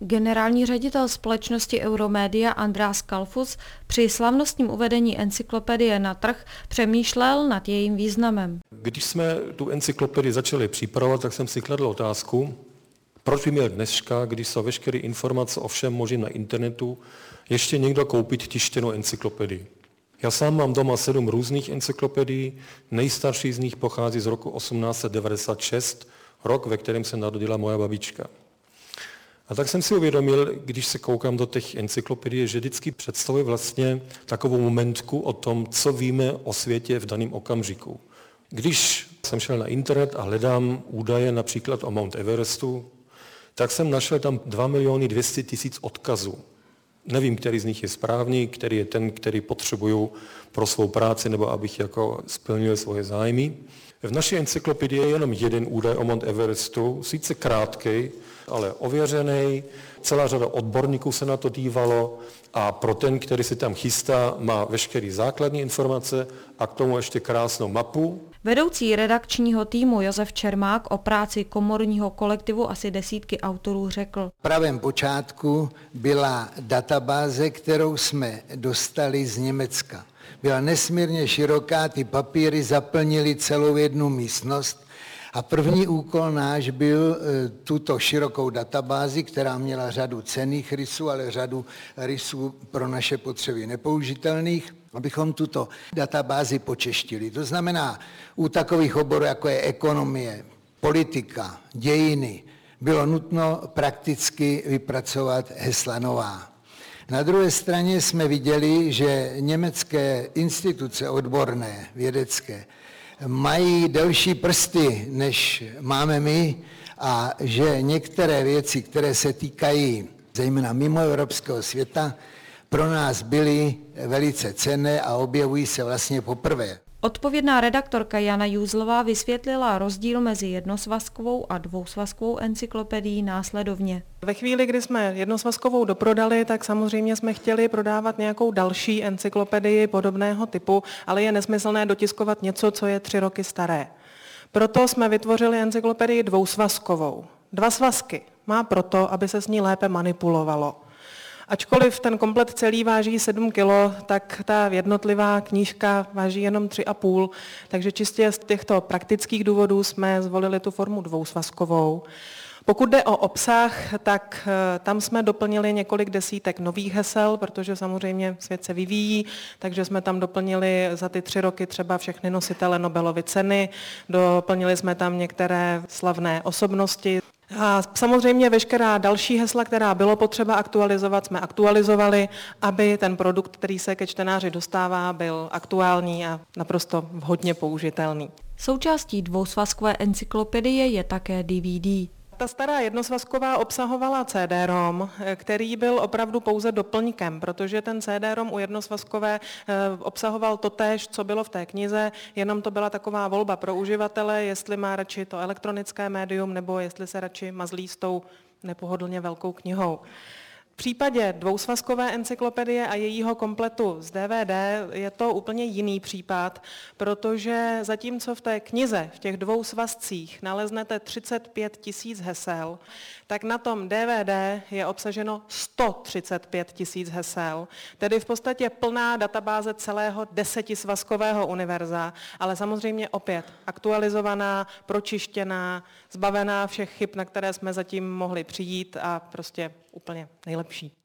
Generální ředitel společnosti Euromedia András Kalfus při slavnostním uvedení encyklopedie na trh přemýšlel nad jejím významem. Když jsme tu encyklopedii začali připravovat, tak jsem si kladl otázku, proč by měl dneska, když jsou veškeré informace o všem možném na internetu, ještě někdo koupit tištěnou encyklopedii. Já sám mám doma 7 různých encyklopedií, nejstarší z nich pochází z roku 1896, rok, ve kterém se narodila moja babička. A tak jsem si uvědomil, když se koukám do těch encyklopedií, že vždycky představuje vlastně takovou momentku o tom, co víme o světě v daném okamžiku. Když jsem šel na internet a hledám údaje například o Mount Everestu, tak jsem našel tam 2 200 000 odkazů. Nevím, který z nich je správný, který je ten, který potřebuju pro svou práci nebo abych jako splnil svoje zájmy. V naší encyklopedii je jenom jeden údaj o Mount Everestu, sice krátkej, ale ověřený. Celá řada odborníků se na to dívalo a pro ten, který se tam chystá, má veškeré základní informace a k tomu ještě krásnou mapu. Vedoucí redakčního týmu Josef Čermák o práci komorního kolektivu asi desítky autorů řekl. V pravém počátku byla databáze, kterou jsme dostali z Německa. Byla nesmírně široká, ty papíry zaplnily celou jednu místnost a první úkol náš byl tuto širokou databázi, která měla řadu cenných rysů, ale řadu rysů pro naše potřeby nepoužitelných, abychom tuto databázi počeštili. To znamená, u takových oborů, jako je ekonomie, politika, dějiny, bylo nutno prakticky vypracovat hesla nová. Na druhé straně jsme viděli, že německé instituce odborné, vědecké, mají delší prsty, než máme my, a že některé věci, které se týkají zejména mimoevropského světa, pro nás byly velice cenné a objevují se vlastně poprvé. Odpovědná redaktorka Jana Jůzlová vysvětlila rozdíl mezi jednosvazkovou a dvousvazkovou encyklopedií následovně. Ve chvíli, kdy jsme jednosvazkovou doprodali, tak samozřejmě jsme chtěli prodávat nějakou další encyklopedii podobného typu, ale je nesmyslné dotiskovat něco, co je 3 roky staré. Proto jsme vytvořili encyklopedii dvousvazkovou. 2 svazky má proto, aby se s ní lépe manipulovalo. Ačkoliv ten komplet celý váží 7 kg, tak ta jednotlivá knížka váží jenom 3,5, takže čistě z těchto praktických důvodů jsme zvolili tu formu dvousvazkovou. Pokud jde o obsah, tak tam jsme doplnili několik desítek nových hesel, protože samozřejmě svět se vyvíjí, takže jsme tam doplnili za ty 3 roky třeba všechny nositele Nobelovy ceny, doplnili jsme tam některé slavné osobnosti. A samozřejmě veškerá další hesla, která bylo potřeba aktualizovat, jsme aktualizovali, aby ten produkt, který se ke čtenáři dostává, byl aktuální a naprosto vhodně použitelný. Součástí dvousvazkové encyklopedie je také DVD. Ta stará jednosvazková obsahovala CD-ROM, který byl opravdu pouze doplňkem, protože ten CD-ROM u jednosvazkové obsahoval totéž, co bylo v té knize, jenom to byla taková volba pro uživatele, jestli má radši to elektronické médium, nebo jestli se radši mazlí s tou nepohodlně velkou knihou. V případě dvousvazkové encyklopedie a jejího kompletu z DVD je to úplně jiný případ, protože zatímco v té knize, v těch 2 svazcích naleznete 35 000 hesel, tak na tom DVD je obsaženo 135 000 hesel, tedy v podstatě plná databáze celého 10svazkového univerza, ale samozřejmě opět aktualizovaná, pročištěná, zbavená všech chyb, na které jsme zatím mohli přijít a prostě úplně nejlepší.